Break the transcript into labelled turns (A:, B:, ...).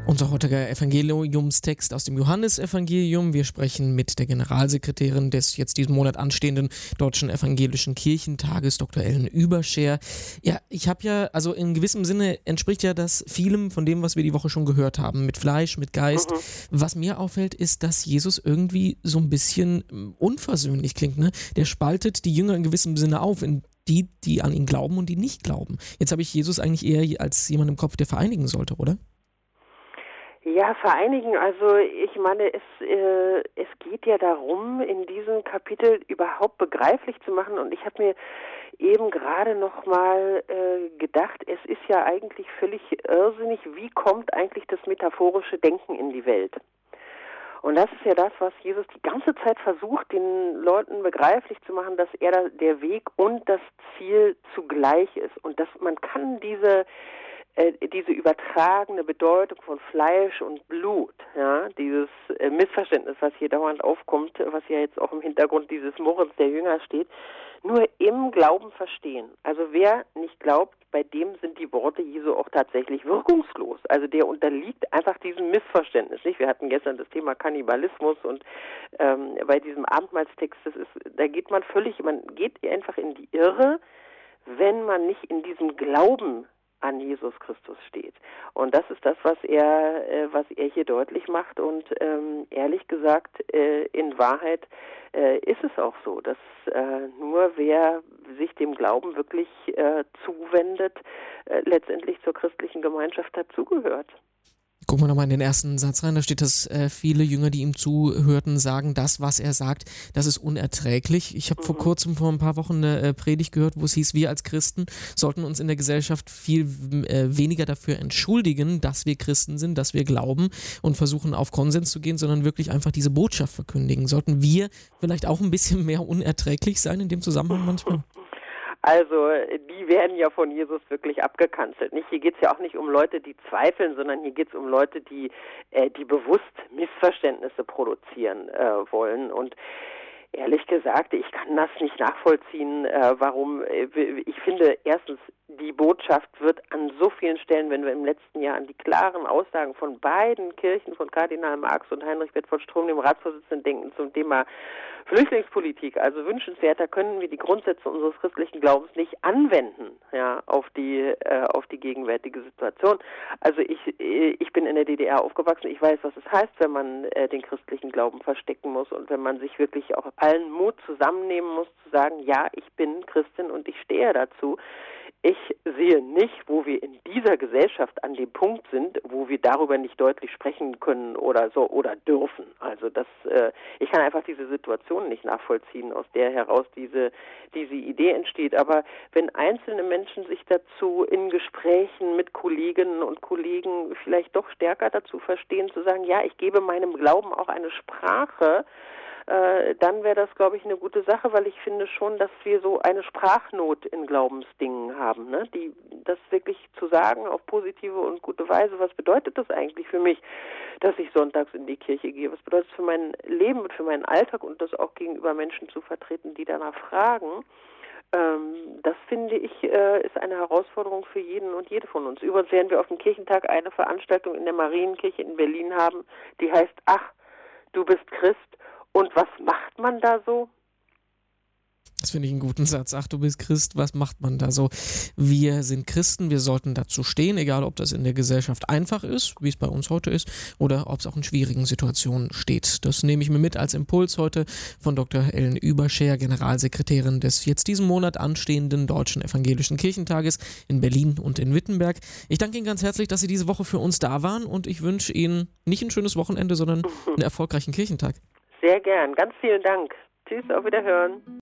A: Unser heutiger Evangeliumstext aus dem Johannesevangelium. Wir sprechen mit der Generalsekretärin des jetzt diesen Monat anstehenden Deutschen Evangelischen Kirchentages, Dr. Ellen Überscher. Ja, also in gewissem Sinne entspricht ja das vielem von dem, was wir die Woche schon gehört haben, mit Fleisch, mit Geist. Was mir auffällt, ist, dass Jesus irgendwie so ein bisschen unversöhnlich klingt, ne? Der spaltet die Jünger in gewissem Sinne auf in die an ihn glauben und die nicht glauben. Jetzt habe ich Jesus eigentlich eher als jemand im Kopf, der vereinigen sollte, oder?
B: Ja, vereinigen, also ich meine, es geht ja darum, in diesem Kapitel überhaupt begreiflich zu machen, und ich habe mir eben gerade noch mal gedacht, es ist ja eigentlich völlig irrsinnig, wie kommt eigentlich das metaphorische Denken in die Welt? Und das ist ja das, was Jesus die ganze Zeit versucht, den Leuten begreiflich zu machen, dass er der Weg und das Ziel zugleich ist, und dass man kann diese übertragene Bedeutung von Fleisch und Blut, ja, dieses Missverständnis, was hier dauernd aufkommt, was ja jetzt auch im Hintergrund dieses Murrens der Jünger steht, nur im Glauben verstehen. Also wer nicht glaubt, bei dem sind die Worte Jesu auch tatsächlich wirkungslos. Also der unterliegt einfach diesem Missverständnis. Nicht? Wir hatten gestern das Thema Kannibalismus, und bei diesem Abendmahlstext, man geht einfach in die Irre, wenn man nicht in diesem Glauben an Jesus Christus steht. Und das ist das, was er hier deutlich macht. Und ehrlich gesagt, in Wahrheit ist es auch so, dass nur wer sich dem Glauben wirklich zuwendet, letztendlich zur christlichen Gemeinschaft dazugehört.
A: Gucken wir nochmal in den ersten Satz rein, da steht, dass viele Jünger, die ihm zuhörten, sagen, das, was er sagt, das ist unerträglich. Ich habe vor ein paar Wochen eine Predigt gehört, wo es hieß, wir als Christen sollten uns in der Gesellschaft viel weniger dafür entschuldigen, dass wir Christen sind, dass wir glauben und versuchen auf Konsens zu gehen, sondern wirklich einfach diese Botschaft verkündigen. Sollten wir vielleicht auch ein bisschen mehr unerträglich sein in dem Zusammenhang manchmal?
B: Also die werden ja von Jesus wirklich abgekanzelt. Nicht? Hier geht es ja auch nicht um Leute, die zweifeln, sondern hier geht es um Leute, die bewusst Missverständnisse produzieren wollen. Und ehrlich gesagt, ich kann das nicht nachvollziehen, warum. Ich finde, erstens, die Botschaft wird an so vielen Stellen, wenn wir im letzten Jahr an die klaren Aussagen von beiden Kirchen, von Kardinal Marx und Heinrich Bedford Strom, dem Ratsvorsitzenden, denken zum Thema Flüchtlingspolitik, also wünschenswerter können wir die Grundsätze unseres christlichen Glaubens nicht anwenden, ja, auf die gegenwärtige Situation. Also ich bin in der DDR aufgewachsen, ich weiß, was es heißt, wenn man den christlichen Glauben verstecken muss und wenn man sich wirklich auch allen Mut zusammennehmen muss, zu sagen, ja, ich bin Christin und ich stehe dazu. Ich sehe nicht, wo wir in dieser Gesellschaft an dem Punkt sind, wo wir darüber nicht deutlich sprechen können oder so oder dürfen. Also ich kann einfach diese Situation nicht nachvollziehen, aus der heraus diese Idee entsteht. Aber wenn einzelne Menschen sich dazu in Gesprächen mit Kolleginnen und Kollegen vielleicht doch stärker dazu verstehen, zu sagen, ja, ich gebe meinem Glauben auch eine Sprache, dann wäre das, glaube ich, eine gute Sache, weil ich finde schon, dass wir so eine Sprachnot in Glaubensdingen haben, ne? Das wirklich zu sagen auf positive und gute Weise, was bedeutet das eigentlich für mich, dass ich sonntags in die Kirche gehe? Was bedeutet es für mein Leben und für meinen Alltag, und das auch gegenüber Menschen zu vertreten, die danach fragen? Das finde ich, ist eine Herausforderung für jeden und jede von uns. Übrigens werden wir auf dem Kirchentag eine Veranstaltung in der Marienkirche in Berlin haben, die heißt, ach, du bist Christ. Und was macht man da so?
A: Das finde ich einen guten Satz. Ach, du bist Christ, was macht man da so? Wir sind Christen, wir sollten dazu stehen, egal ob das in der Gesellschaft einfach ist, wie es bei uns heute ist, oder ob es auch in schwierigen Situationen steht. Das nehme ich mir mit als Impuls heute von Dr. Ellen Überscher, Generalsekretärin des jetzt diesen Monat anstehenden Deutschen Evangelischen Kirchentages in Berlin und in Wittenberg. Ich danke Ihnen ganz herzlich, dass Sie diese Woche für uns da waren, und ich wünsche Ihnen nicht ein schönes Wochenende, sondern einen erfolgreichen Kirchentag.
B: Sehr gern. Ganz vielen Dank. Tschüss, auf Wiederhören.